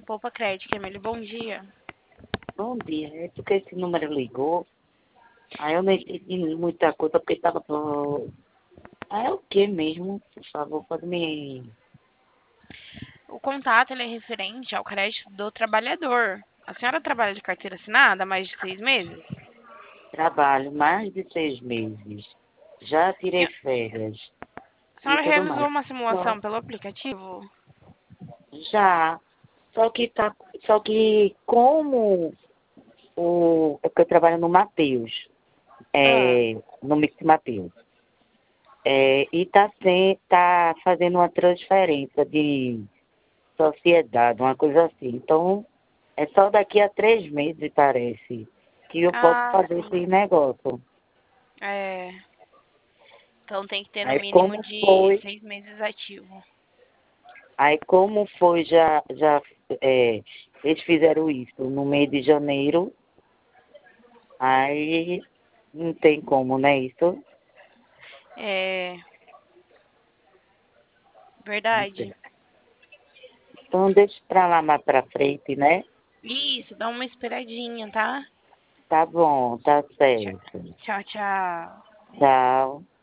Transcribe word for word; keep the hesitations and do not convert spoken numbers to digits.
Poupa Crédito, Emílio. Bom dia. Bom dia, é porque esse número ligou, aí eu não entendi muita coisa, porque estava... Ah, é o que mesmo? Por favor, pode me... O contato ele é referente ao crédito do trabalhador. A senhora trabalha de carteira assinada há mais de seis meses? Trabalho mais de seis meses, já tirei Sim. férias A e senhora tudo realizou mais. uma Só- simulação pelo aplicativo? Já, só que tá, só que como o, é que eu trabalho no Mateus, Ah, é, no Mix Mateus, é, e tá, sem, tá fazendo uma transferência de sociedade, uma coisa assim. Então, é só daqui a três meses, parece, que eu posso ah, fazer sim. esse negócio. É, então tem que ter no Aí mínimo como de foi, seis meses ativo. aí como foi, já, já é, eles fizeram isso no mês de janeiro, aí não tem como, né, isso? É, Não verdade. sei. Então deixa pra lá mais pra frente, né? Isso, dá uma esperadinha, tá? Tá bom, tá Tchau, certo. tchau. Tchau. Tchau.